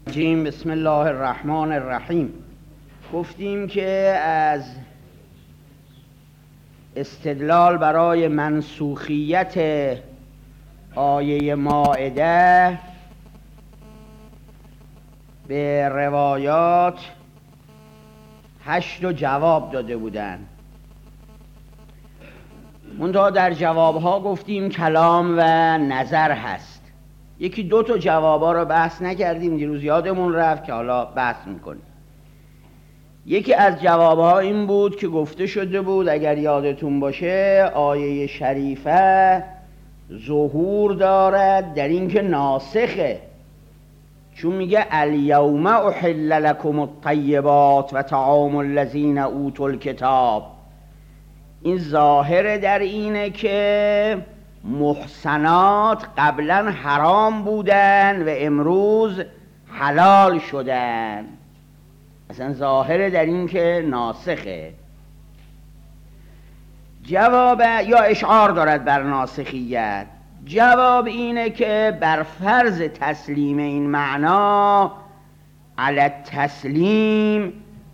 بسم الله الرحمن الرحیم. گفتیم که از استدلال برای منسوخیت آیه مائده به روایات 8 جواب داده بودند. منتها در جوابها گفتیم کلام و نظر هست. یکی 2 جوابها رو بحث نکردیم، دیروز یادمون رفت که حالا بحث میکنیم. یکی از جوابها این بود که گفته شده بود، اگر یادتون باشه، آیه شریفه ظهور دارد در این که ناسخه، چون میگه الیوم احل لکم الطیبات و طعام الذین اوتوا الکتاب. این ظاهر در اینه که محسنات قبلا حرام بودن و امروز حلال شدن. اصلا ظاهر در این که ناسخه. جواب یا اشعار دارد بر ناسخیت. جواب اینه که بر فرض تسلیم این معنا علی التسلیم،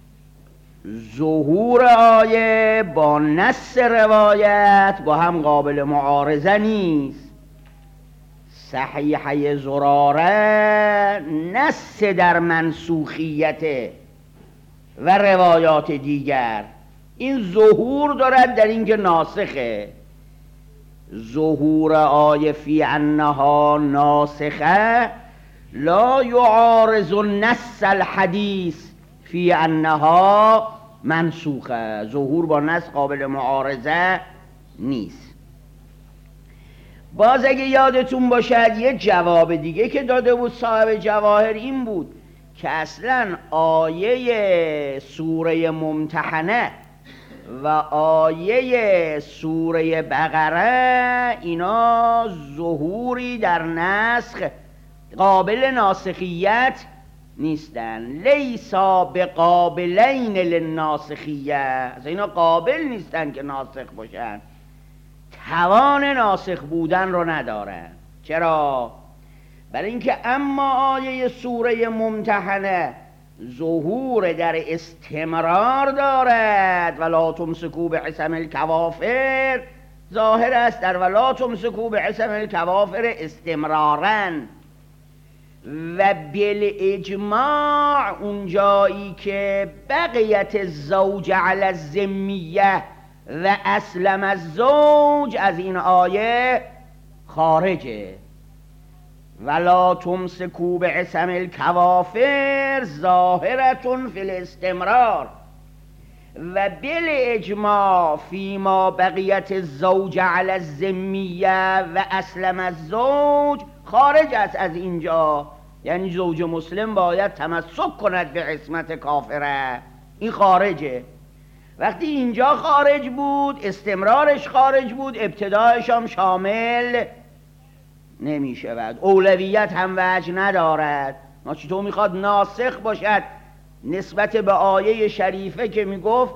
ظهور آیه با نص روایت با هم قابل معارضه نیست. صحیحه زراره نص در منسوخیت و روایات دیگر، این ظهور دارد در اینکه ناسخه. ظهور آیه فی انها ناسخه لا یعارض نص الحدیث فی انها منسوخه. ظهور با نص قابل معارضه نیست. باز اگه یادتون باشد یه جواب دیگه که داده بود صاحب جواهر این بود که اصلا آیه سوره ممتحنه و آیه سوره بقره اینا ظهوری در نسخ قابل ناسخیت نیستن. لیسا بقابلین للناسخیه، از اینا قابل نیستن که ناسخ باشن، توان ناسخ بودن رو ندارن. چرا؟ برای اینکه اما آیه سوره ممتحنه ظهور در استمرار دارد، ولا تمسکوا بعصم الکوافر، ظاهر است در ولا تمسکوا بعصم الکوافر استمرارا. و بالاجماع اون جایی که بقیت الزوج علی الذمیه و اسلم الزوج از این آیه خارجه. ولا تمسکوا بعصم الکوافر ظاهرة فی الاستمرار و بالاجماع فیما بقیت الزوج علی الذمیه و اسلم الزوج خارج است از اینجا. یعنی زوج مسلم باید تمسک کند به عصمت کافره، این خارجه. وقتی اینجا خارج بود، استمرارش خارج بود، ابتدایش هم شامل نمی شود، اولویت هم وجه ندارد. ما چطور میخواد ناسخ باشد نسبت به آیه شریفه که میگفت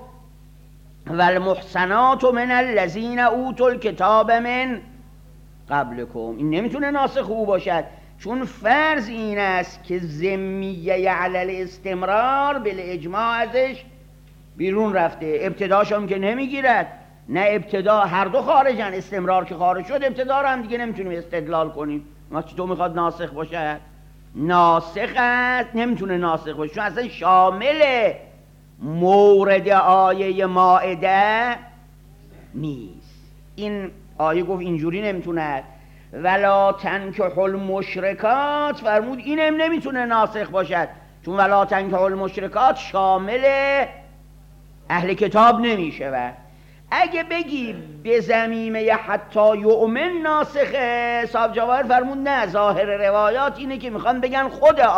والمحصنات من الذین اوتوا الکتاب من قبلکم؟ این نمیتونه ناسخ او باشد، چون فرض این است که ذمیه علی الاستمرار بالاجماع ازش بیرون رفته، ابتداش هم که نمیگیرد. نه ابتدا، هر دو خارجن. استمرار که خارج شد ابتدا رو هم دیگه نمیتونیم استدلال کنیم. ما چطور میخواد ناسخ باشه؟ ناسخ است، نمیتونه ناسخ باشه چون اصلا شامل مورد آیه مائده نیست. این آیه گفت اینجوری نمیتونه. ولا تنکحوا المشرکات فرمود اینم نمیتونه ناسخ باشد، چون ولا تنکحوا المشرکات شامل اهل کتاب نمیشه. اگه بگی به ضمیمه حتی یؤمن ناسخه، صاحب جواهر فرمود نه، ظاهر روایات اینه که میخوان بگن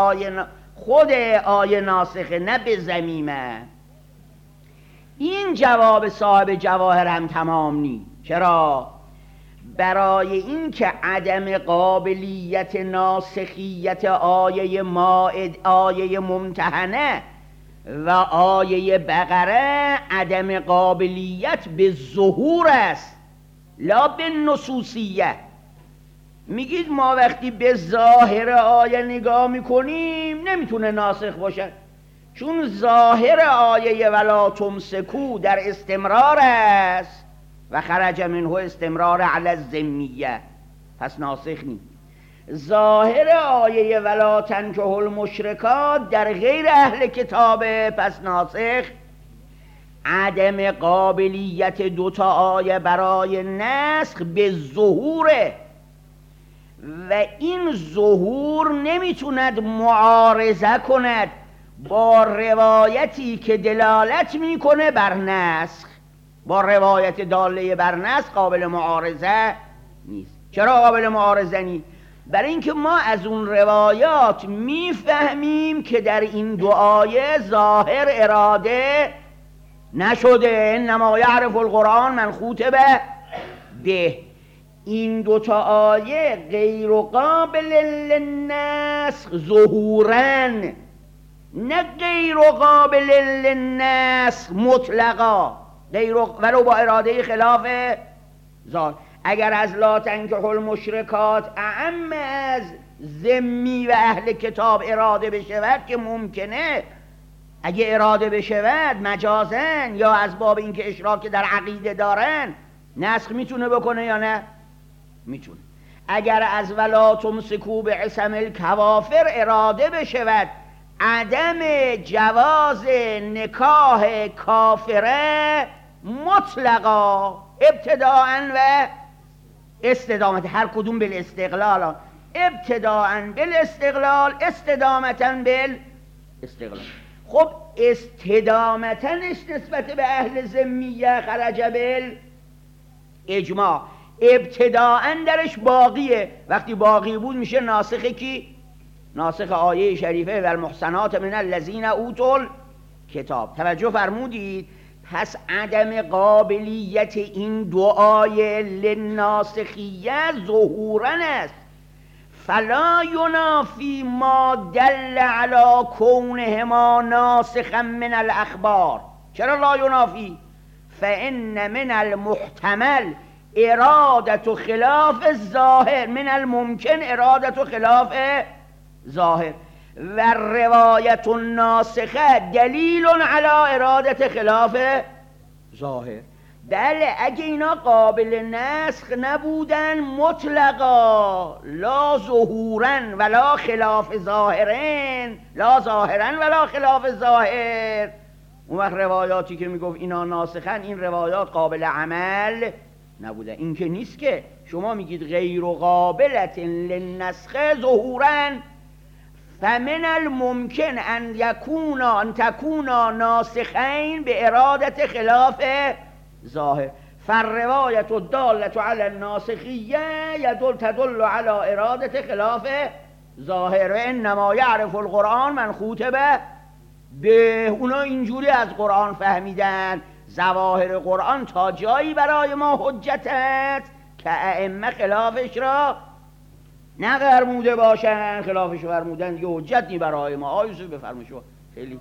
خود آیه ناسخه، نه به ضمیمه. این جواب صاحب جواهر هم تمام نی. چرا؟ برای این که عدم قابلیت ناسخیت آیه ممتحنه و آیه بقره عدم قابلیت به ظهور است، لا به نصوصیه. میگید ما وقتی به ظاهر آیه نگاه میکنیم نمیتونه ناسخ باشه، چون ظاهر آیه ولا تمسکو در استمرار است و خرج منه استمرار علی الذمیه، پس ناسخ نیست. ظاهر آیه ولا تنکحوا المشرکات در غیر اهل کتابه، پس ناسخ. عدم قابلیت دوتا آیه برای نسخ به ظهوره و این ظهور نمیتوند معارضه کند با روایتی که دلالت میکنه بر نسخ. با روایت داله بر نسخ قابل معارضه نیست. چرا قابل معارضه نیست؟ برای اینکه ما از اون روایات میفهمیم که در این دو آیه ظاهر اراده نشده. انما یعرف القرآن من خوطب به. این دوتا آیه غیر قابل للنسخ ظهورن، نه غیر قابل للنسخ مطلقا، ولو با اراده خلاف ظاهر. اگر از لا تنکحوا المشرکات اعم از ذمی و اهل کتاب اراده بشود که ممکنه، اگه اراده بشود مجازن یا از باب اینکه اشراک در عقیده دارن، نسخ میتونه بکنه یا نه؟ میتونه. اگر از ولا تمسکوا بعصم الکوافر اراده بشود عدم جواز نکاح کافره مطلقا ابتداءً و استدامت، هر کدوم بالاستقلال، ابتداءً بالاستقلال استدامتاً بالاستقلال. خب استدامتنش نسبت به اهل ذمیه خرج بالاجماع، ابتداءً درش باقیه. وقتی باقی بود میشه ناسخ کی؟ ناسخ آیه شریفه و المحصنات من الذین اوتوا الکتاب. توجه فرمودید؟ پس عدم قابلیت این دو آیه للناسخیه ظهوراً است، فلا ینافی ما دل علی کونهما ناسخا من الاخبار. چرا لا ینافی؟ فان من المحتمل ارادت خلاف الظاهر، من الممکن ارادت خلاف ظاهر، و روایت الناسخه دلیل علی ارادت خلاف ظاهر. بله اگه اینا قابل نسخ نبودن مطلقا، لا ظهورن ولا خلاف ظاهرن، لا ظاهرن ولا خلاف ظاهر، اون وقت روایاتی که میگفت اینا ناسخن این روایات قابل عمل نبوده. این که نیست که شما میگید غیر قابلت للنسخ ظهورن، فمن الممکن ان تکونا ناسخین به ارادت خلاف ظاهر، فالروایت الدالة علی الناسخیه تدل علی ارادت خلاف ظاهر. و انما یعرف القرآن من خوطب به. اونا اینجوری از قرآن فهمیدن ظواهر قرآن تا جایی برای ما حجت است که ائمه خلافش را نفرموده باشن. خلافش فرمودن دیگه حجت نی برای ما. آیوسف بفرمایید شما. خیلی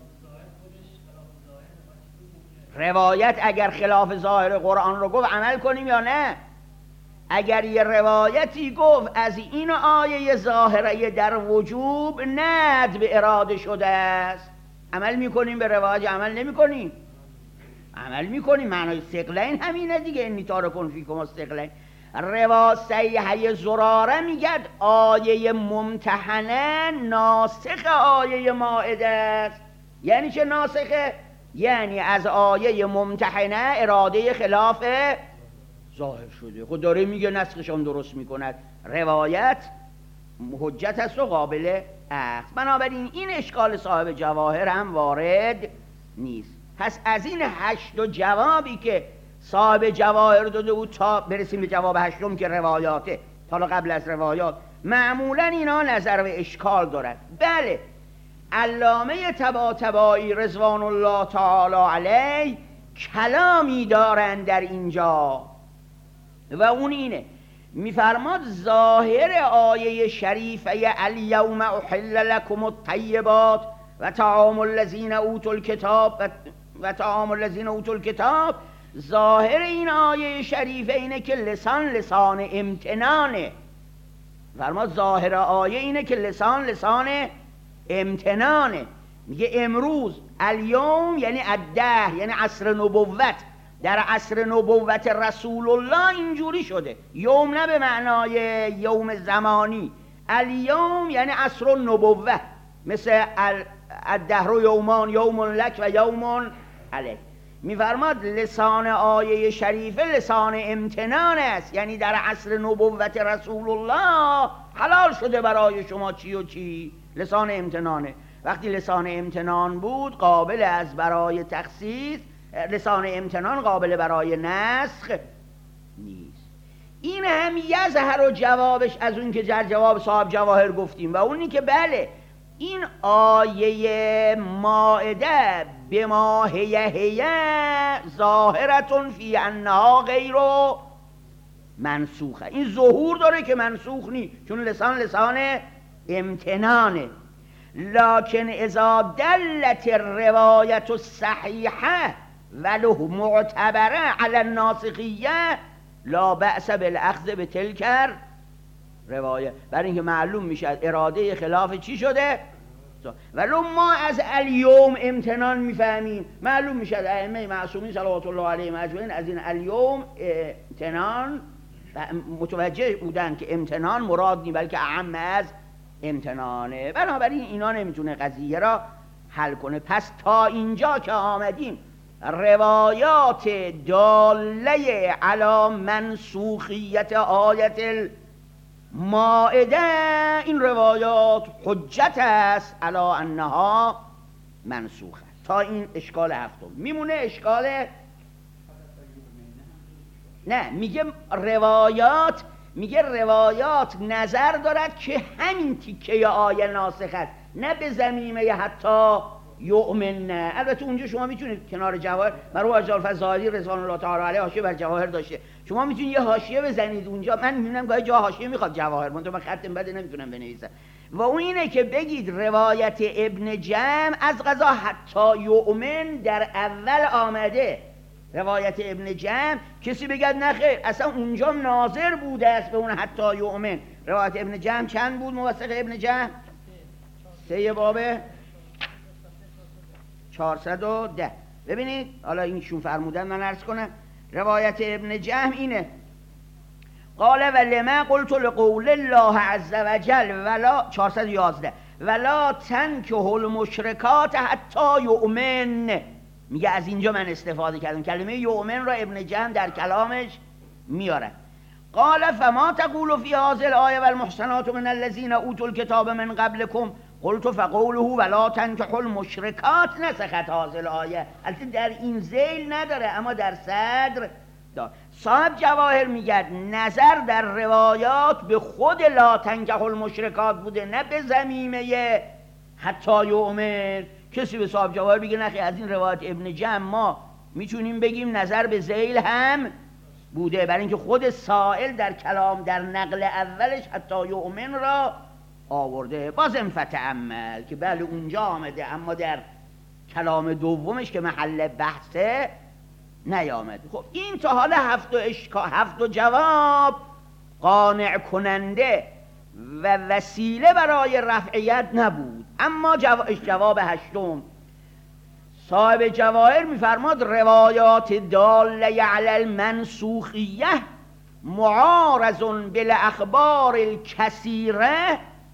روایت اگر خلاف ظاهر قرآن رو گفت عمل کنیم یا نه؟ اگر یه روایتی گفت از این آیه ظاهره در وجوب ندب اراده شده است، عمل میکنیم به روایت؟ عمل نمیکنیم؟ عمل میکنیم. معنای ثقلین همینه دیگه، انی تارکون فیکم الثقلین. صیحه زراره میگد آیه ممتحنه ناسخ آیه مائده است. یعنی چه ناسخه؟ یعنی از آیه ممتحنه اراده خلاف ظاهر شده. خود داره میگه نسخشان درست میکند. روایت حجت است و قابل اخذ. بنابراین این اشکال صاحب جواهر هم وارد نیست. پس از این 8 جوابی که صاحب جواهر داده بود تا برسیم به جواب 8م که روایاته، حالا قبل از روایات معمولا اینا نظر به اشکال دارد. بله علامه طباطبایی رضوان الله تعالی علیه کلامی دارند در اینجا و اون اینه، میفرماد ظاهر آیه شریفه الیوم احل لکم الطیبات و طعام الذین اوتوا الکتاب و طعام الذین اوتوا الکتاب، ظاهر این آیه شریفه اینه که لسان امتنانه. فرماد ظاهر آیه اینه که لسان امتنانه. میگه امروز، الیوم یعنی الدهر، یعنی عصر نبوت. در عصر نبوت رسول الله اینجوری شده. یوم نه به معنای یوم زمانی، الیوم یعنی عصر النبوه، مثل الدهر یومان، یوم لک و یوم علیک. میفرماد لسان آیه شریفه لسان امتنان است، یعنی در عصر نبوت رسول الله حلال شده برای شما چی و چی. لسان امتنانه. وقتی لسان امتنان بود قابل از برای تخصیص، لسان امتنان قابل برای نسخ نیست. این هم یظهر و جوابش از اون که در جواب صاحب جواهر گفتیم، و اونی که بله این آیه مائده به ما هیه ظاهرتون فی انها غیر منسوخه. این ظهور داره که منسوخ نی، چون لسان امتنانه. لکن اذا دلت الروایت الصحیحه ولو معتبره علی الناسخیه لا بأس بالاخذ بتلک روایه. برای اینکه معلوم میشه اراده خلاف چی شده. ولو ما از الیوم امتنان میفهمیم، معلوم میشه ائمه معصومین صلوات الله علیهم اجمعین از این الیوم امتنان متوجه بودن که امتنان مراد نی بلکه اعم از امتنانه. بنابراین اینا نمیتونه قضیه را حل کنه. پس تا اینجا که آمدیم روایات داله علی منسوخیت آیت مائده، این روایات حجت است علی انها منسوخه. تا این اشکال هفتم میمونه. اشکال نه، میگه روایات نظر دارد که همین تیکه آیه ناسخ است، نه به ضمیمه حتی یؤمن. البته اونجا شما میتونید کنار جواهر، مرحوم حاج الفضائلی رضوان الله تعالی علیه حاشیه بر جواهر داشته، شما میتونید یه حاشیه بزنید اونجا. من میبینم گاهی جا حاشیه میخواد جواهر، من خطم بده نمیتونم بنویسم. و اون اینه که بگید روایت ابن جم از قضا حتی یؤمن در اول آمده. روایت ابن جم کسی بگد نه خیر اصلا اونجا ناظر بوده است به اون حتی یؤمن. روایت ابن جم چند بود موثق ابن جم؟ 3 باب 410. ببینید حالا اینشون فرمودن من عرض کنم. روایت ابن جهم اینه: قال ولما قلت لقول الله عز وجل ولا 411 ولا تنکه المشرکات حتی یؤمن. میگه از اینجا من استفاده کردم. کلمه یؤمن را ابن جهم در کلامش میاره. قال فما تقول فی هذه الآیه والمحصنات من الذین اوتوا الکتاب من قبلکم قلت فقوله ولا تنكحوا المشرکات نسخت هذه الآیه. البته در این ذیل نداره اما در صدر داره. صاحب جواهر میگه نظر در روایات به خود لا تنكحوا المشرکات بوده، نه به ضمیمه حتی یؤمن. کسی به صاحب جواهر بگه نخی از این روایت ابن جم ما میتونیم بگیم نظر به ذیل هم بوده، برای اینکه خود سائل در کلام در نقل اولش حتی یؤمن را آورده. بازم فتعمل که بله اونجا آمده اما در کلام دومش که محل بحثه نیامده. خب این تا حالا هفت جواب قانع کننده و وسیله برای رفعیت نبود. اما جواب هشتم صاحب جواهر میفرماد روایات داله علی المنسوخیه معارض بالاخبار الکثیره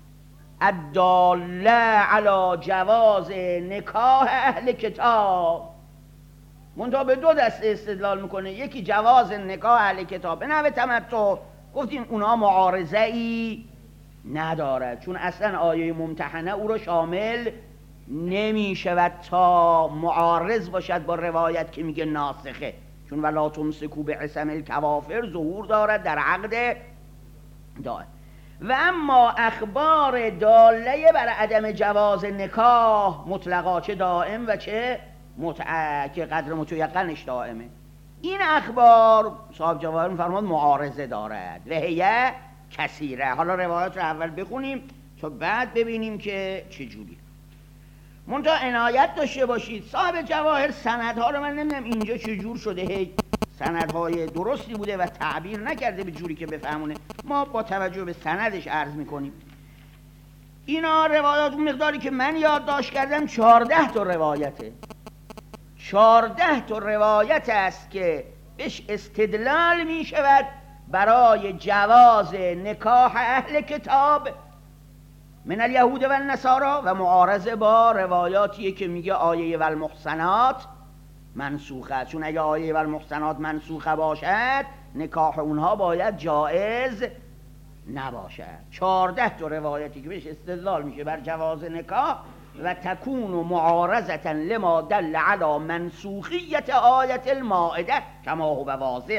الداله علی جواز نکاح اهل کتاب. منتها به 2 دسته استدلال میکنه. یکی جواز نکاح اهل کتاب به نحو تمتع، گفتیم اونها معارضه ای ندارد چون اصلا آیه ممتحنه او را شامل نمیشود تا معارض باشد با روایت که میگه ناسخه، چون ولا تمسکوا بعصم الکوافر ظهور دارد در عقد دائم. و اما اخبار داله بر عدم جواز نکاح مطلقا چه دائم و چه متعه که قدر متیقنش دائمه، این اخبار صاحب جواهر میفرماد معارضه دارد و هیه کثیره. حالا روایات رو اول بخونیم تا بعد ببینیم که چجوری. منتها عنایت داشته باشید صاحب جواهر سندها رو من نمیدونم اینجا چجور شده هی سندهای درستی بوده و تعبیر نکرده به جوری که بفهمونه. ما با توجه به سندش عرض میکنیم. اینا روایات اون مقداری که من یادداشت کردم 14 تا روایته. 14 تا روایت است که بهش استدلال می شود برای جواز نکاح اهل کتاب من الیهود و النصارا و معارضه با روایاتیه که میگه آیه والمحصنات منسوخه، چون اگه آیه والمحصنات منسوخه باشد نکاح اونها باید جائز نباشد. 14 تا روایتی که بهش استدلال میشه بر جواز نکاح و تکون معارضة لما دل على منسوخیت آیت المائده کما هو واضح.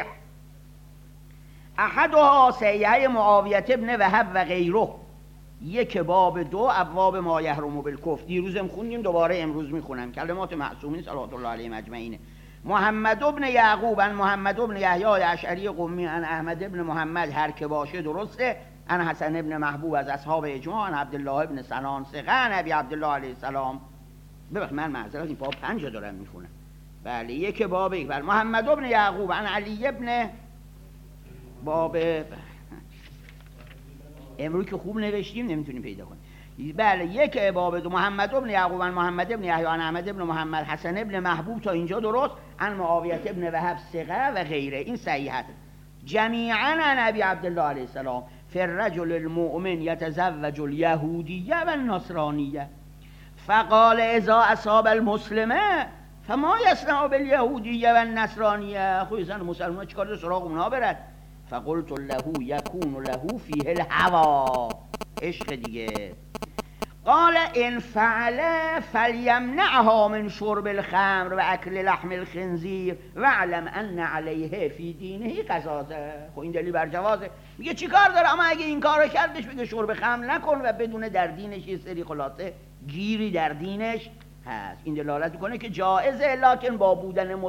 احدها صحیحه معاویه ابن وهب و غیره، یک باب 2 ابواب ما یحرم بالکفر. دیروزم خوندیم، دوباره امروز میخونم، کلمات معصومین صلوات الله علیهم اجمعین. محمد ابن یعقوب عن محمد ابن یحیی اشعری قمی عن احمد ابن محمد، هر که باشه درسته. عن حسن ابن محبوب از اصحاب اجماع، عن عبدالله ابن سنان ثقه، عن ابی عبدالله علیه السلام. ببخشید من معذرت، این باب 5 دارم میخونم. بله یک باب یک. بله محمد ابن یعقوب عن علی ابن باب، امروز که خوب نوشتیم نمیتونیم پیدا کنیم. بله یک باب 2 محمد ابن یعقوب عن محمد ابن یحیی عن احمد ابن محمد حسن ابن محبوب تا اینجا درست. عن معاویه ابن وهب ثقه و غیره، این صحیحه. جمیعا عن ابی عبدالله علیه السلام فی الرجل المؤمن یتزوج الیهودیه و النصرانیه فقال اذا اصاب المسلمه فما یصنع بالیهودیه و النصرانیه. خب زن مسلمان چیکار داره سراغ اونها برد؟ فقلت له یکون له فیه الهوا، عشق دیگه. قال ان فعل فلیمنعها من شرب الخمر و اکل لحم الخنزیر واعلم ان علیه فی دینه قزازه. خب این دلیل بر جوازه. میگه چیکار داره؟ اما اگه این کارو کردش بگه شرب خمر نکن و بدون در دینش یه سری خلاصه گیری در دینش هست. این دلالت میکنه که جائزه، لکن با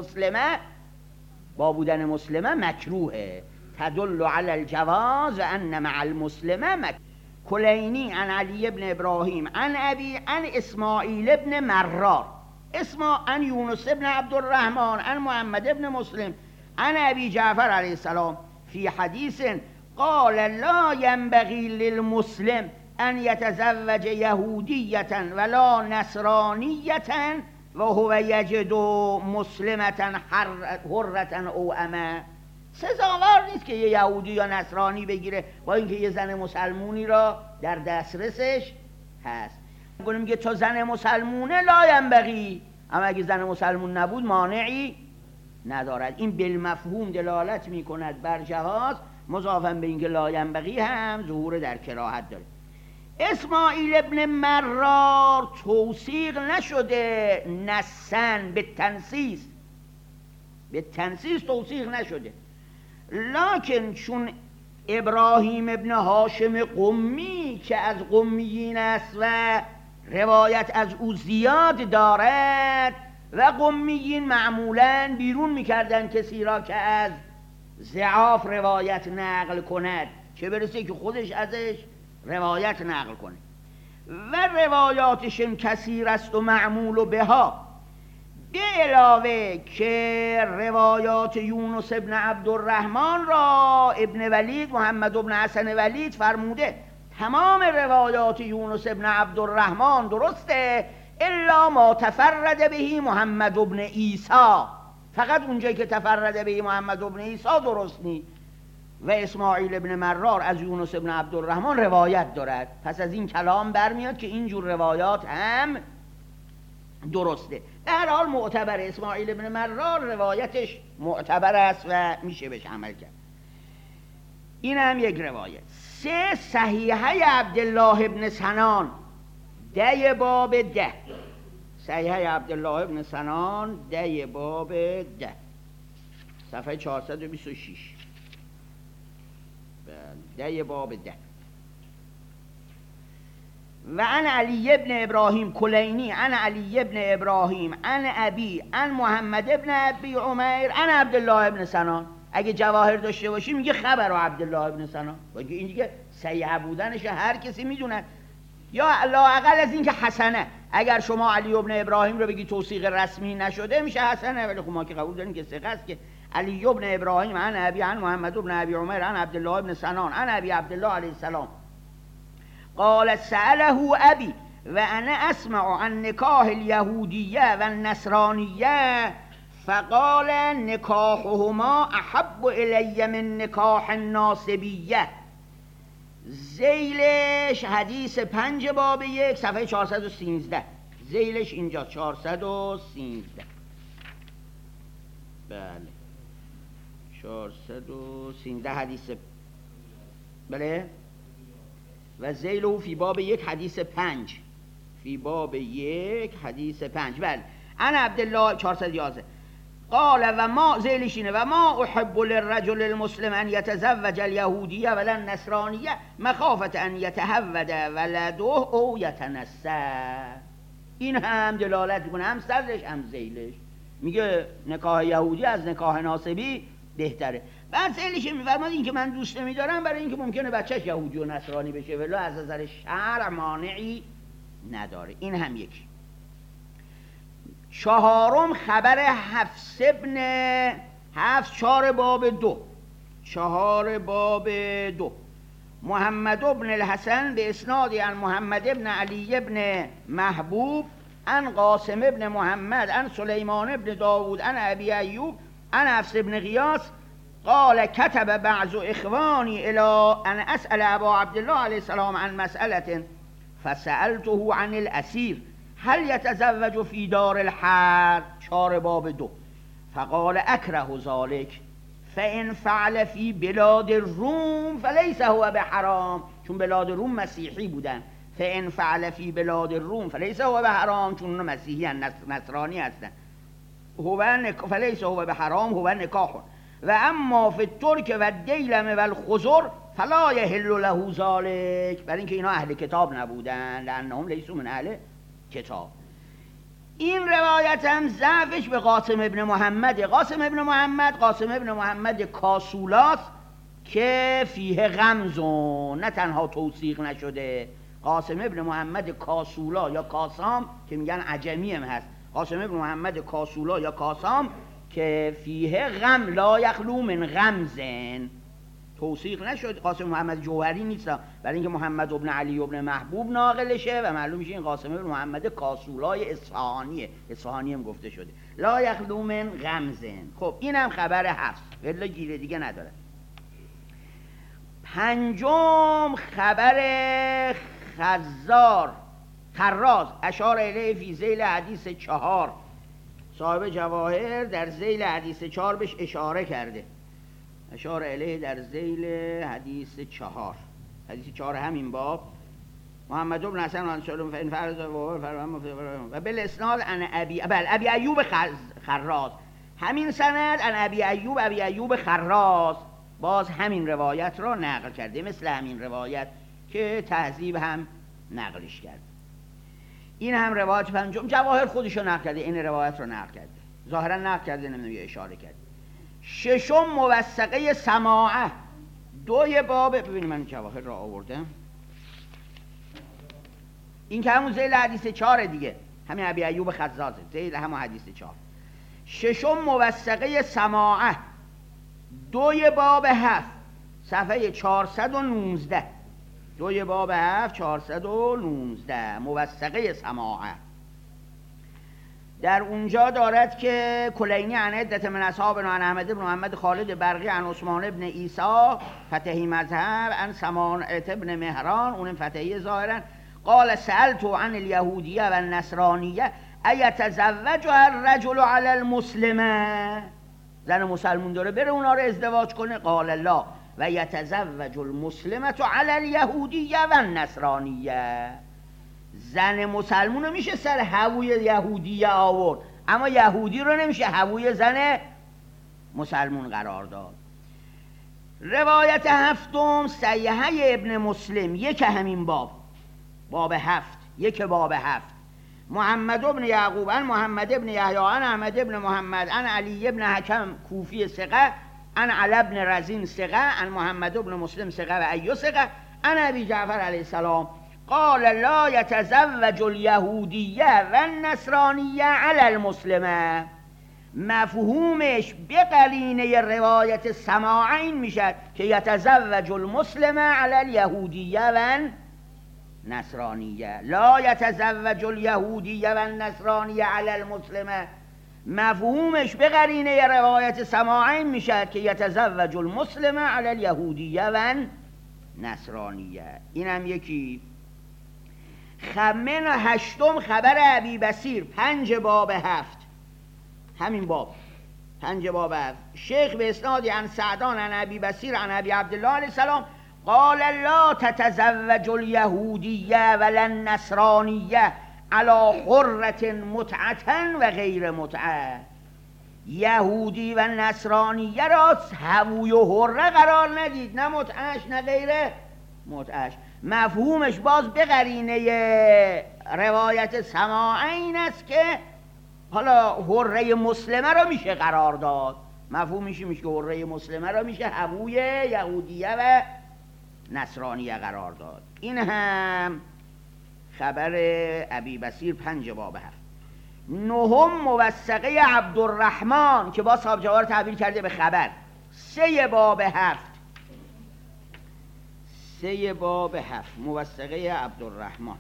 بودن مسلمه مکروهه. تدل علی الجواز و ان مع المسلمه مکروه. کلینی عن علی ابن ابراهیم عن ابی عن اسماعیل ابن مرار عن یونس ابن عبدالرحمن عن محمد ابن مسلم عن ابی جعفر علیه السلام فی حدیث قال لا ينبغي للمسلم ان يتزوج یهودیه ولا نصرانیه وهو یجد مسلمه حرة او امه. سزاوار نیست که یه یهودی یا نصرانی بگیره با اینکه یه زن مسلمونی را در دسترسش هست. میگه تا زن مسلمونه لا ینبغی، اما اگه زن مسلمون نبود مانعی ندارد. این بالمفهوم دلالت میکند بر جواز، مضافاً به اینکه لا ینبغی هم ظهور در کراهت داره. اسماعیل ابن مرار توثیق نشده نصاً، به تنصیص توثیق نشده، لکن چون ابراهیم ابن هاشم قمی که از قمیین است و روایت از او زیاد دارد و قمیین معمولاً بیرون میکردن کسی را که از ضعاف روایت نقل کند، چه برسه که خودش ازش روایت نقل کنه، و روایاتشم کثیر است و معمول و بها. به علاوه که روایات یونس ابن عبدالرحمن را ابن ولید محمد ابن حسن ولید فرموده تمام روایات یونس ابن عبدالرحمن درسته الا ما تفرد بهی محمد ابن عیسی، فقط اونجایی که تفرد بهی محمد ابن عیسی درست نیست. و اسماعیل ابن مرار از یونس ابن عبدالرحمن روایت دارد. پس از این کلام برمیاد که اینجور روایات هم درسته. در هر حال معتبر اسماعیل ابن مرار روایتش معتبر است و میشه بهش عمل کرد. این هم یک روایت. 3 صحیحه عبدالله ابن سنان ده باب 10. صحیحه عبدالله ابن سنان ده باب 10 صفحه 426 ده باب 10. و عن علی ابن ابراهیم کلینی عن علی ابن ابراهیم عن ابی عن محمد ابن ابی عمیر عن عبدالله ابن سنان. اگه جواهر داشته باشی میگه خبر عبدالله ابن سنان، بگه این دیگه صحیح بودنش هر کسی میدونه، یا لااقل از این که حسنه. اگر شما علی ابن ابراهیم رو بگی توثیق رسمی نشده میشه حسنه، ولی خب ما که قبول داریم که ثقه است. که علی بن ابراهیم عن ابی عن محمد بن ابی عمر عن عبدالله بن سنان عن ابی عبدالله علیه السلام قال سأله ابی و انا اسمع عن نکاح الیهودیه و النصرانیه فقال نکاحهما احب الی من نکاح الناصبیه. ذیلش حدیث 5 باب 1 صفحه 413. ذیلش اینجا 413. بله 413 حدیث. بله و ذیله فی باب 1 حدیث 5. فی باب 1 حدیث 5. بله انا عبدالله 411 قال و ما ذیلش اینه و ما احب للرجل المسلم ان یتزوج الیهودیه ولا النصرانیه مخافت ان یتهود ولده او یتنسى. این هم دلالت میکنه، هم صدرش هم ذیلش میگه نکاح یهودی از نکاح ناصبی بهتره. بعد ذیلش میفرماد این که من دوست نمیدارم برای اینکه ممکنه بچهش یهودی و نصرانی بشه ولی از نظر شرع مانعی نداره. این هم یکی. 4 خبر حفص ابن حفص 4 باب 2 4 باب 2 محمد ابن الحسن به اسناد عن محمد ابن علی ابن محبوب عن قاسم ابن محمد عن سلیمان ابن داود عن ابی ایوب عن حفص ابن غیاث قال كتب بعض اخوانی الى ان اسأل ابا عبدالله علیه السلام عن مسألة فسألته عن الاسیر هل یتزوج فی دار الحرب 4 باب 2 فقال اکره ذلك فان فعل فی بلاد الروم فلیس هو بحرام، چون بلاد روم مسیحی بودن. فان فعل فی بلاد الروم فلیس هو بحرام، چون اون مسیحی نصرانی هستن. فلیس هو بحرام هو نکاح و اما فی الترک و الدیلم و الخزر فلا یحل له ذلك، برای اینکه اینا اهل کتاب نبودن لانهم لیسوا من اهل کتاب. این روایت هم ضعفش به قاسم ابن محمد. قاسم ابن محمد کاسولاس که فیه غمزون، نه تنها توثیق نشده. قاسم ابن محمد کاسولا یا کاسام که میگن عجمی هم هست. قاسم ابن محمد کاسولا یا کاسام که فیه غم لا یخلو من غمزن، توثیق نشد. قاسم محمد جوهری نیست برای اینکه محمد ابن علی ابن محبوب ناقلشه و معلوم میشه این قاسم ابن محمد کاسولای اصفهانیه. اصفهانی هم گفته شده لا یخلو من غمزن. خب اینم خبر حفص، ولی گیره دیگه نداره. 5 خبر خراز اشار الیه فی ذیل حدیث 4. صاحب جواهر در ذیل حدیث 4 بهش اشاره کرده. اشاره الیه در ذیل حدیث 4. حدیث 4 همین باب. محمد بن حسن عن سلم فإن فرض و بالاسناد عن ابی ایوب خراز. همین سند عن ابی ایوب خراز باز همین روایت را نقل کرده، مثل همین روایت که تهذیب هم نقلش کرد. این هم روایت 5. جواهر خودشو نقل کرده، این روایت رو نقل کرده، ظاهرا نقل کرده، نمیدونم اشاره کرده. 6 موثقه سماعه 2 باب. ببینید من جواهر را آوردم، این که همون ذیل حدیث 4 دیگه، همین ابی ایوب خزازه، ذیل همون حدیث 4. 6 موثقه سماعه 2 باب 7 صفحه 419. 2 باب 7 419 موثقه سماعه. در اونجا دارد که کلینی عن عدت من اصحابنا عن احمد بن محمد خالد برقی عن عثمان بن عیسی فتحی مذهب عن سمانة بن مهران، اون فتحی ظاهرا، قال سألت عن اليهودیه و النصرانیه ایتزوجها الرجل علی المسلمه، زن مسلمون داره بره اونا رو ازدواج کنه؟ قال لا و یتزوج المسلمه علی الیهودیه و النصرانیه. زن مسلمون رو میشه سر هووی یهودیه آورد، اما یهودی رو نمیشه هووی زن مسلمون قرار داد. روایت 7 صحیحه ابن مسلم، یک همین باب 7، یک باب 7. محمد ابن یعقوب عن محمد ابن یحیی عن احمد ابن محمد عن علی ابن حکم کوفی ثقه عن علی ابن رزین ثقه عن محمد ابن مسلم ثقه و ایو ثقه عن ابی جعفر علیه السلام قال لا يتزوج اليهودية والنصرانية على المسلمة. مفهومش به قرینه روایت سماعین میشد که یتزوج المسلم علی الیهودیه و نصرانیه، لا یتزوج الیهودیه و نصرانیه علی المسلمه. مفهومش به قرینه روایت سماعین میشد که یتزوج المسلم علی الیهودیه و نصرانیه. اینم یکی. خمن هشتم خبر ابی بصیر 5 باب 7. همین باب 5 باب 7. شیخ به اسنادی عن سعدان عن ابی بصیر عن ابی عبدالله علیه السلام قال لا تتزوج الیهودیه ولا النصرانیه علی حرة متعة و غیر متعه. یهودی و نصرانیه را هووی و حره قرار ندید، نه متعهش نه غیر متعهش. مفهومش باز به قرینه روایت سماعین است که حالا حره مسلمه را میشه قرار داد. مفهومش میشه که حره مسلمه را میشه هووی یهودیه و نصرانیه قرار داد. این هم خبر ابی بصیر 5 باب 7. نهم موثقه عبدالرحمن که با صاحب جوار تعبیر کرده به خبر 3 باب 7. 3 باب 7 موثقه عبدالرحمن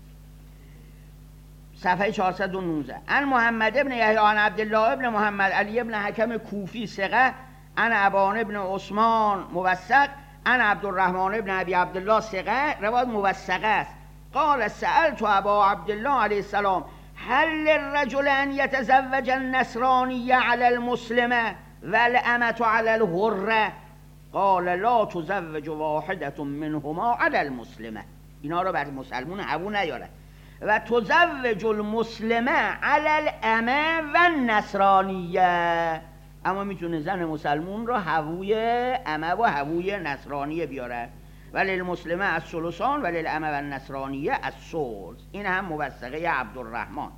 صفحه 419. عن محمد ابن یحیی عن عبدالله ابن محمد علی ابن حکم کوفی ثقه عن ابان ابن عثمان موثق عن عبدالرحمن ابن ابی عبدالله ثقه روایت موثقه است. قال سألت ابا عبدالله علیه السلام هل للرجل ان يتزوج النصرانیه علی المسلمه والامة علی الحره؟ قال لا تزوج واحدة منهما علی المسلمه. اینا رو بر مسلمون هوو نیاره. و تزوج المسلمه علی الامة و النصرانیه، اما میتونه زن مسلمون را هووی امه و هووی نصرانیه بیاره. ولی المسلمه از ثلثان ولی الامه و النصرانیه از ثلث. این هم موثقه عبدالرحمن.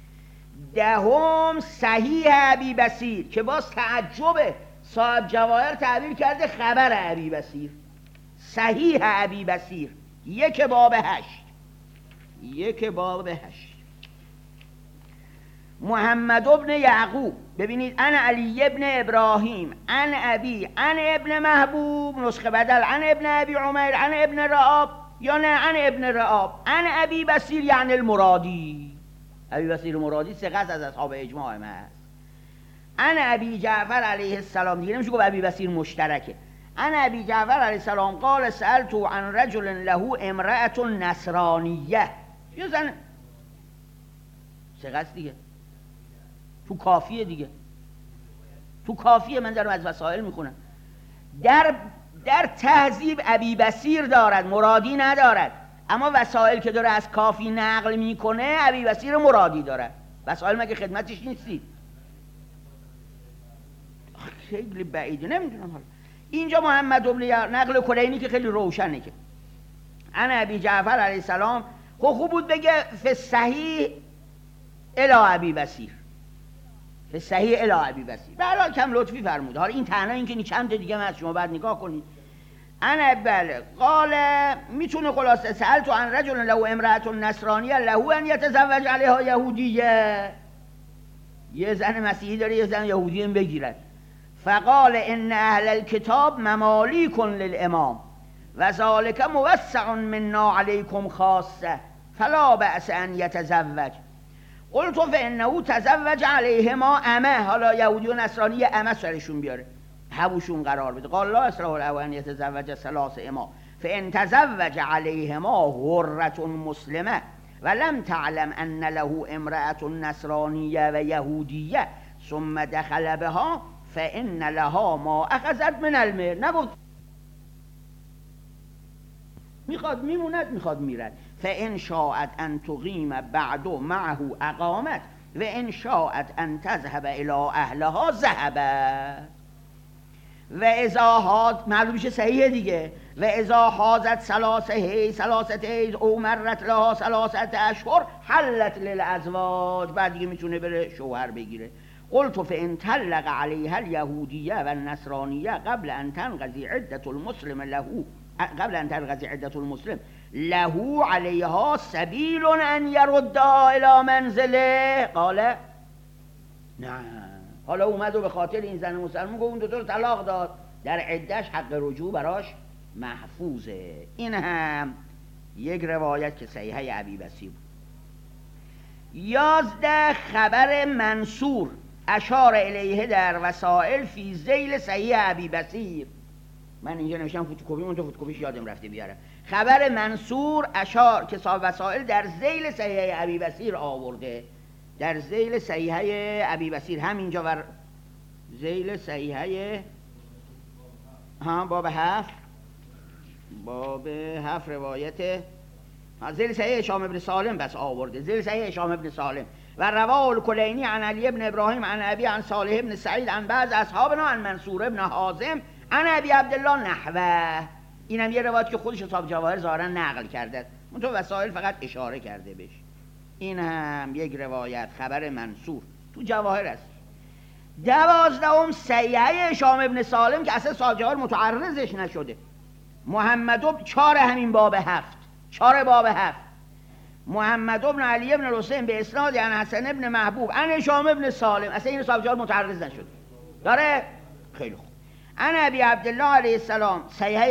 10 صحیح ابی بصیر که باز تعجب صاحب جواهر تعبیر کرده خبر ابی بصیر. صحیح ابی بصیر 1 باب 8. 1 باب 8. محمد ابن یعقوب ببینید عن علی ابن ابراهیم عن ابی عن ابن محبوب نسخه بدل عن ابن ابی عمیر عن ابن رعاب یا نه عن ابن رعاب عن ابی بصیر یعنی المرادی. ابی بصیر مرادی ثقه از اصحاب اجماع ما است. عن ابی جعفر علیه السلام دیگه نمیشه گفت ابی بصیر مشترکه. عن ابی جعفر علیه السلام قال سألت عن رجل له امرأة نصرانیه. یه زن ثقه است دیگه، تو کافیه دیگه، تو کافیه. من دارم از وسائل میخونم. در تهذیب ابی بصیر دارد، مرادی ندارد، اما وسائل که داره از کافی نقل میکنه ابی بصیر مرادی داره. وسائل مگه خدمتش نیستید؟ خیلی بعیده، نمیدونم. حالا اینجا محمد ابن نقل کلینی که خیلی روشنه که عن ابی جعفر علیه السلام خوب بود بگه فی صحیح الی ابی بصیر، فی صحیح الی ابی بصیر. به هر حال کم لطفی فرموده. حالا این تنها این که چند تا دیگه هم هست، شما بعد نگاه کنید. انا بله قال میتونه خلاصه سألت عن رجل له امرأة نصرانیه له ان یتزوج علیها یهودیه. یه زن مسیحی داره یه زن یهودی هم بگیرد. فقال ان اهل الكتاب ممالیک للامام و ذلك موسع منا علیکم خاصه فلا بأس ان یتزوج. قلت فانه تزوج علیهما امه. حالا یهودی و نصرانی امه سرشون بیاره، هووشون قرار بده. قال لا اسرع له ان یتزوج 3 اما فان تزوج علیهما حرة مسلمه ولم تعلم ان له امرأة نصرانیه و یهودیه ثم دخل بها فان لها ما اخذت من المهر. نگفت میخواد میموند میخواد میرد. فان شاءت ان تقیم بعد معه اقامت و ان شاءت ان تذهب الى اهلها ذهبت. و اذا حاض معلوم میشه صحیحه دیگه. و اذا حاضت ثلاثه او مرت لها 3 اشهر حلت للازواج. بعد دیگه میتونه بره شوهر بگیره. قلت فان طلق علیها الیهودیه و النصرانیه قبل ان تنقضی عدة المسلم له علیها سبیل ان یردها الی منزله. قال نه. حالا اومد و به خاطر این زن مسلمان گفت اون دو رو طلاق داد، در عدهش حق رجوع براش محفوظه. این هم یک روایت که صحیحه ابی بصیر بود. 11 خبر منصور اشار الیه در وسائل فی ذیل صحیح ابی بصیر. من اینجا نوشتم فوتوکپی، اون تو فوتوکپیش یادم رفته بیارم. خبر منصور اشار که صاحب وسائل در ذیل صحیح ابی بصیر آورده، در ذیل صحیح ابی بصیر همینجا ور ذیل صحیح باب 7 روایت ذیل صحیح هشام بن سالم بس آورده، ذیل صحیح هشام بن سالم و رواه الکلینی عن علی بن ابراهیم عن ابی عن صالح بن سعید عن بعض اصحابنا عن منصور بن حازم عن ابی عبدالله نحوه. اینم یه روایت که خودش صاحب جواهر ظاهرا نقل کرده، اون تو وسائل فقط اشاره کرده بهش. این هم یک روایت خبر منصور تو جواهر است. 12 صحیح هشام ابن سالم که اصلا صاحب جواهر متعرضش نشده. محمد 4 همین باب 7 محمد بن علی بن الحسین به اسناد عن حسن بن محبوب عن هشام بن سالم، اصلا این صاحب جواهر متعرض نشده داره. خیلی خوب. عن ابی عبدالله علیه السلام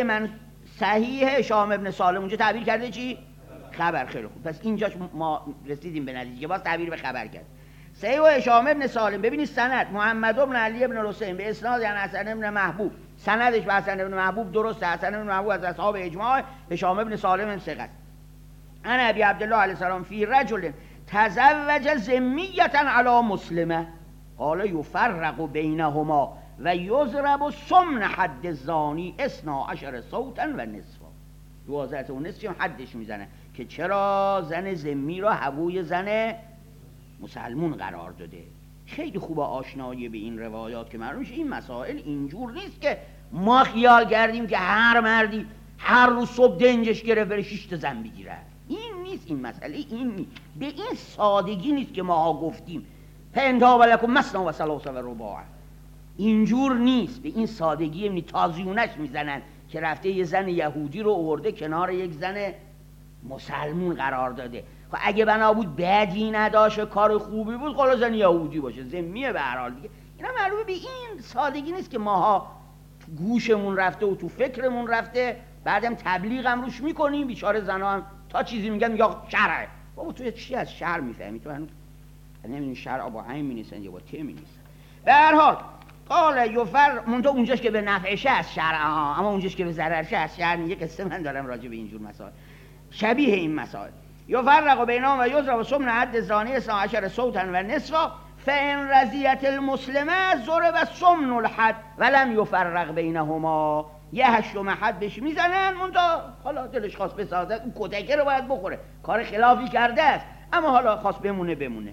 صحیح هشام ابن سالم اونجا تعبیر کرده چی؟ خبر. خیلی خوب، پس اینجاش ما رسیدیم به نتیجه، باز تعبیر به خبر کرد. صحیح هشام ابن سالم، ببینید سند محمد بن علی بن الحسین به اسناد عن حسن بن محبوب، سندش به حسن بن محبوب درسته، حسن بن محبوب از اصحاب اجماع، هشام بن سالم هم ثقه. عن ابی عبدالله علیه السلام فی رجل تزوج ذمیة علی مسلمه قال یفرق بینهما و یضرب سمن حد الزانی 12 صوتا و نصفا. 12 و نصف حدش میزنه که چرا زن ذمی را هووی زن مسلمون قرار داده. خیلی خوبه آشنایی به این روایات که معلوم شه این مسائل اینجور نیست که ما خیال کردیم که هر مردی هر روز صبح دنجش گرفت بره 6 تا زن بگیره. این نیست، این مسئله این نیست، به این سادگی نیست که ماها گفتیم پنتا ولکم مثنی و ثلاث و رباع. اینجور نیست، به این سادگی نیست. تازیونش میزنن که رفته یه زن یهودی رو آورده کنار یک زن مسلمون قرار داده. خب اگه بنا بود بدی نداشت کار خوبی بود خلاص زن یهودی باشه، ذمیه به هر حال دیگه. اینا معلومه به این سادگی نیست که ماها تو گوشمون رفته و تو فکرمون رفته، بعدم تبلیغ هم روش میکنیم. بیچاره زنا هم تا چیزی میگن میگه شرعه. بابا تو چی از شرع میفهمی؟ تو هنوز نمیدونی شرع با عین می‌نویسن یا با ت می‌نویسن. به هر حال قال یفر منتها اونجاش که به نفعشه از شرع اما اونجاش که به ضررشه از شرع. یه قصه من دارم راجع به اینجور مسائل شبیه این مسائل. یفرق بینهما و یضرب سمن حد زانی 12 صوتا و نصفا فان رضیت المسلمه ضرب سمن الحد ولم یفرق بینهما. یه 8 حد بهش میزنن، منتها حالا دلش خواست بسازه اون کتکه رو باید بخوره، کار خلافی کرده است، اما حالا خواست بمونه.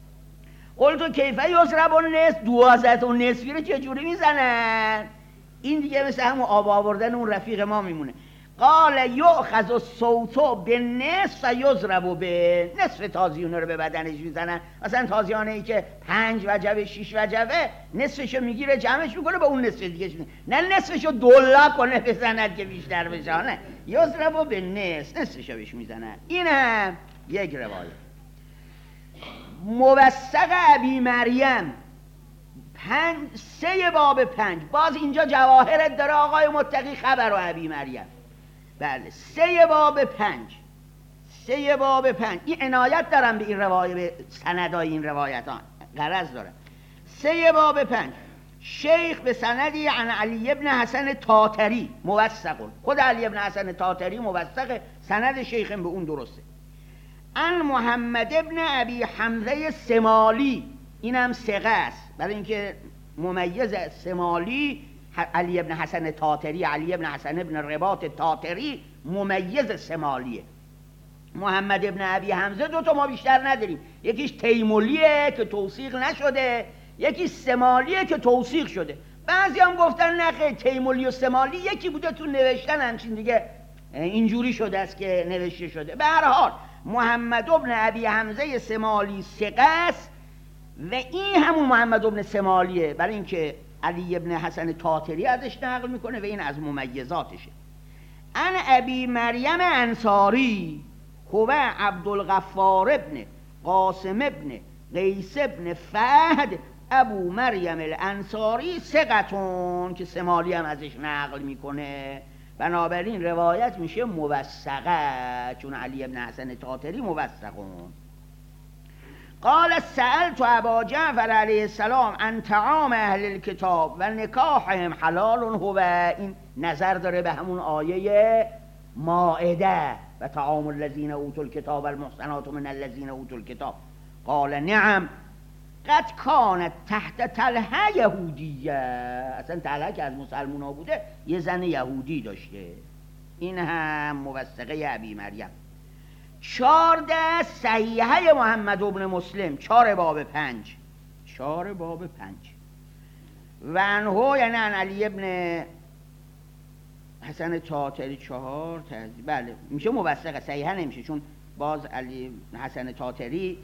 قلتو کیفه یضرب النصف، 12 و نصفی رو چجوری میزنن؟ این دیگه مثل همون آب آوردن اون رفیق ما میمونه. قال یؤخذ الصوت بالنصف و یضرب به نصف. تازیونه رو به بدنش میزنن، مثلا تازیانه ای که 5 وجبه 6 وجبه نصفشو میگیره جمعش میکنه به اون نصف دیگه، نه نصفشو دولا کنه بزند که بیشتر بشه، نه یضرب به نصفشو بهش میزنن. اینم یک روایت. موثق ابی مریم 3 باب 5. باز اینجا جواهرت داره آقای متقی خبر و ابی مریم. بله 3 باب 5. این عنایت دارم به این روایت، به سندای این روایتان غرض دارم. 3 باب 5 شیخ به سندی عن علی ابن حسن تاتری موثق، خود علی ابن حسن تاتری موثق، سند شیخم به اون درسته. عن محمد ابن ابی حمزه سمالی، اینم ثقه است برای اینکه ممیز سمالی علی ابن حسن تاتری، علی ابن حسن ابن رباط تاتری ممیز سمالیه. محمد ابن ابی حمزه 2 تا ما بیشتر نداریم، یکیش تیمولیه که توثیق نشده، یکی سمالیه که توثیق شده. بعضی هم گفتن نه تیمولی و سمالی یکی بوده، تو نوشتن همچین دیگه اینجوری شده است که نوشته شده. به هر حال محمد ابن ابی حمزه سمالی ثقه است و این همون محمد ابن سمالیه، برای اینکه علی ابن حسن تاتری ازش نقل میکنه و این از ممیزاتشه. ان ابی مریم انصاری هو عبدالغفار ابن قاسم ابن قیس ابن فهد ابو مریم الانصاری ثقتون که سمالی هم ازش نقل میکنه، بنابراین روایت میشه موثقه، چون علی بن حسن طاطری موثقون. قال سألت ابا جعفر علیه السلام عن طعام اهل الكتاب و نکاحهم حلال هو، این نظر داره به همون آیه مائده و طعام الذین اوتوا الکتاب المحصنات من الذین اوتوا الکتاب. قال نعم قد کانت تحت طلحه یهودیه، اصلا طلحه که از مسلمان ها بوده یه زن یهودی داشته. این هم موثقه ابی مریم. 14 صحیحه محمد بن مسلم 4 باب 5 و عنه یعنی عن علی بن حسن طاطری 4 بله میشه موثقه، صحیحه نمیشه چون باز علی حسن طاطری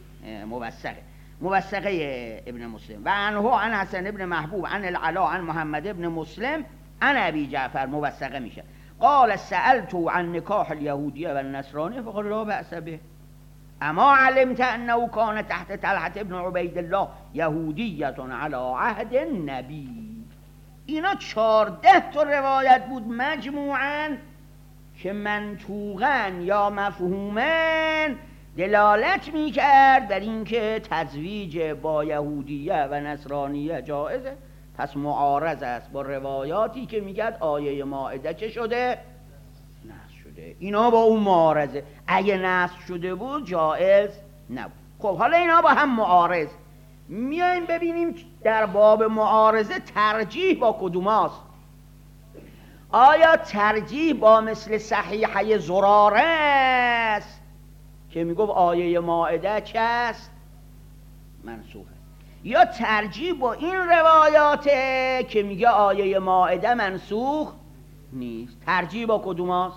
موثقه ابن مسلم. و عنه عن حسن ابن محبوب عن العلا عن محمد ابن مسلم عن ابی جعفر موثقه میشه. قال سألت عن نکاح اليهودیه و النصرانیه فقال لا بأس به اما علمت انه كان تحت طلحة ابن عبید الله یهودیه علی عهد النبی. اینا 14 تا روایت بود مجموعاً که منطوقاً یا مفهوماً دلالت میکرد بر اینکه تزویج با یهودیه و نصرانیه جایزه. پس معارض است با روایاتی که میگد آیه مائده چه شده؟ نسخ شده. اینا با اون معارضه، اگه نسخ شده بود جایز نبود. خب حالا اینا با هم معارض، میایم ببینیم در باب معارضه ترجیح با کدوماست. آیا ترجیح با مثل صحیحه زراره است که میگفت آیه مائده چه است؟ منسوخ است، یا ترجیح با این روایاته که میگه آیه مائده منسوخ نیست؟ ترجیح با کدوماست؟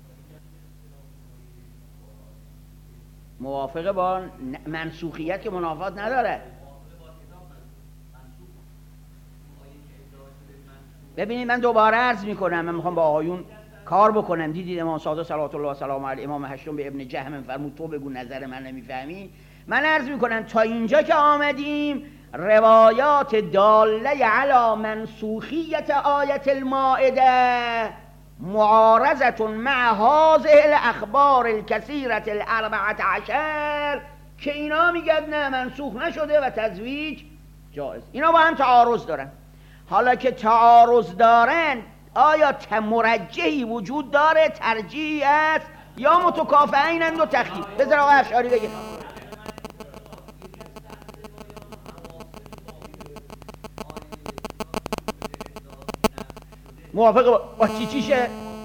موافقه با منسوخیت که منافات نداره. ببینید من دوباره عرض میکنم، من میخوام با آقایون کار بکنم. دیدید امام صادق صلوات الله و سلام علیه، امام هشتم به ابن جهم فرمود تو بگو نظر من نمیفهمی. من عرض میکنم تا اینجا که آمدیم روایات داله علی منسوخیت آیت المائده معارضة مع هذه الاخبار الكثیرة ال14 که اینا میگن نه منسوخ نشده و تزویج جایز. اینا با هم تعارض دارن. حالا که تعارض دارن آیا مرجحی وجود داره، ترجیحی است یا متکافئینند و تخییر؟ بذار آقای افشاری بگه. موافقه با چیشه؟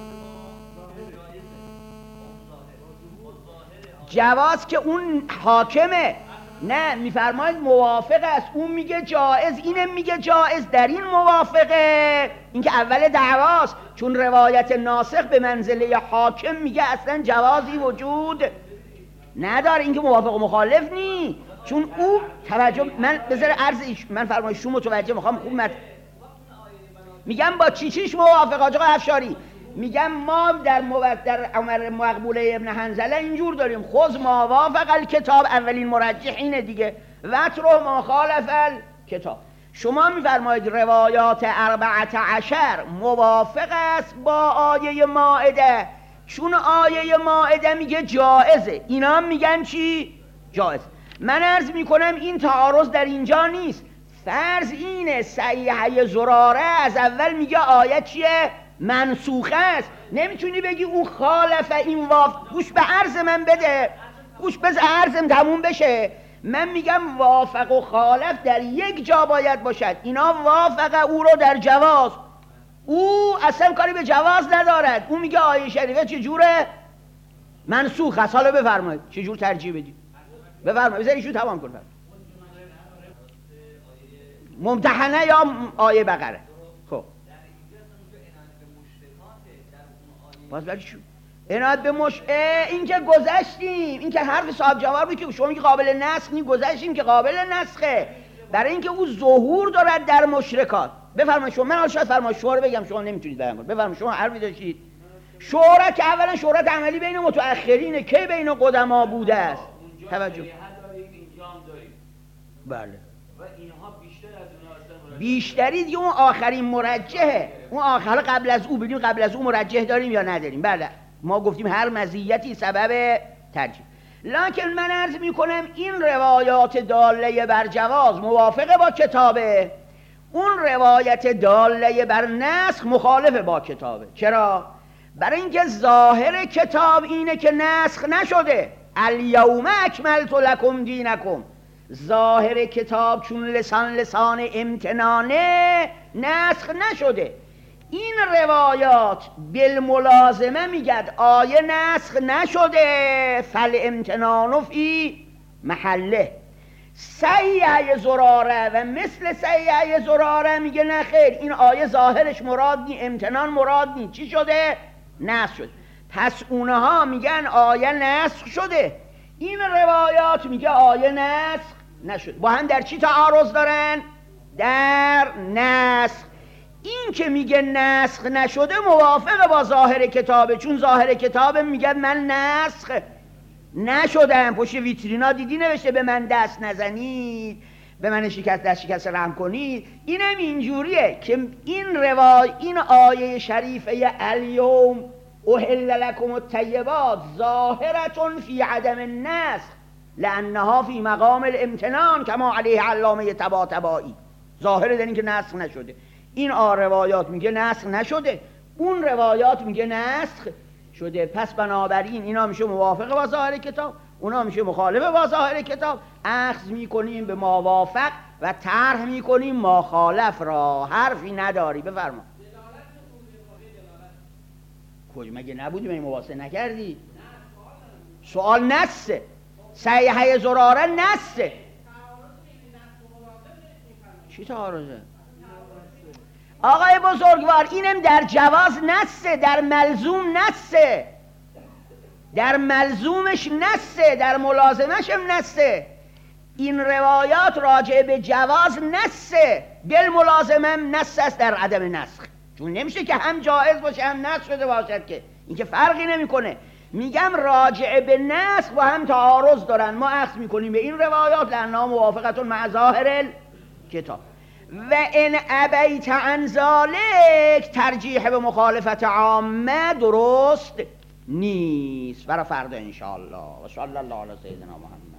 جواز که اون حاکمه، نه میفرماید موافق است، اون میگه جائز، اینم میگه جائز. در این موافقه، این که اول دعواست، چون روایت ناسخ به منزله حاکم میگه اصلا جوازی وجود نداره. این که موافق و مخالف نی، چون او توجه من بذار عرض من فرمایش شما متوجه میخوام خوب میگم با چیش موافق. آقا افشاری میگم ما در عمر مقبوله ابن حنظله اینجور داریم خذ ما وافق الکتاب، اولین مرجح اینه دیگه، وترو ما خالف الکتاب. شما میفرمایید روایات 14 موافق است با آیه مائده، چون آیه مائده میگه جائزه، اینا میگن چی؟ جائز. من عرض میکنم این تعارض در اینجا نیست. فرض اینه صحیحه زراره از اول میگه آیه چیه؟ منسوخه است. نمیتونی بگی اون خالفه این گوش به عرض من بده، گوش بز عرضم تموم بشه. من میگم وافق و خالف در یک جا باید باشد. اینا وافق او رو در جواز، او اصلا کاری به جواز ندارد. او میگه آیه شریفه چجوره؟ منسوخ است. حالا بفرمایید چجور ترجیح بدید؟ بفرمایید بذار ایشون تمام کنه. ممتحنه یا آیه بقره؟ خب باز برای چون عنایت به این که گذشتیم، این که حرف صاحب جواب بود که شما میگی قابل نسخ نی، گذشتیم که قابل نسخه، برای اینکه او ظهور دارد در مشرکات. بفرمایید شما. من شاید فرمایید شورا بگم شما نمیتونید بیان کنید. بفرمایید شما حرفی داشتید. شورا که اولا شورا عملی بین متأخرینه، که بین قدما بوده است. توجه. بله بیشتری دیگه اون آخرین مرجحه. اون آخر قبل از او ببینیم قبل از او مرجح داریم یا نداریم. بله ما گفتیم هر مزیتی سبب ترجیح. لکن من عرض میکنم این روایات داله بر جواز موافقه با کتابه، اون روایت داله بر نسخ مخالفه با کتابه. چرا؟ برای اینکه ظاهر کتاب اینه که نسخ نشده. الیوم اکملت لکم دینکم، ظاهر کتاب چون لسان امتنانه نسخ نشده. این روایات بالملازمه میگد آیه نسخ نشده، فالامتنان فی محله. سیعه زراره و مثل سیعه زراره میگه نه خیر، این آیه ظاهرش مراد نی، امتنان مراد نی. چی شده؟ نسخ شد. پس اونها میگن آیه نسخ شده، این روایات میگه آیه نسخ نشد. با هم در چی تعارض دارن؟ در نسخ. این که میگه نسخ نشده موافقه با ظاهر کتابه، چون ظاهر کتابه میگه من نسخ نشدم. پشت ویترینا دیدی نوشته به من دست نزنید، به من دست شکست رحم کنید. اینم اینجوریه که این آیه شریفه الیوم احل لکم الطیبات ظاهرة فی عدم النسخ لانها فی مقام الامتنان کما علیه علامه طباطبایی. ظاهره در این که نسخ نشده. این روایات میگه نسخ نشده، اون روایات میگه نسخ شده. پس بنابراین اینا میشه موافقه با ظاهر کتاب، اونا میشه مخالفه با ظاهر کتاب. اخذ میکنیم به موافق و طرح میکنیم مخالف را. حرفی نداری. بفرما. کج مگه نبودی؟ من مواسطه نکردی؟ سوال نسه. صحیحه زراره نسه. چی تعارضه؟ آقای بزرگوار اینم در جواز نسه، در ملزوم نسه، در ملزومش نسه، در ملازمش هم نسه. این روایات راجع به جواز نسه، بالملازمه هم نسه است در عدم نسخ. چون نمیشه که هم جائز باشه هم نسخ شده باشد، که این که فرقی نمیکنه. میگم راجع به نسخ با هم تعارض دارن، ما اخذ میکنیم به این روایات لانها موافقتون مع ظاهر کتاب. و ان ابیت عن ذلک ترجیح به مخالفت عامه درست نیست. برای فردا ان شاء الله. و صلی الله علی سیدنا محمد.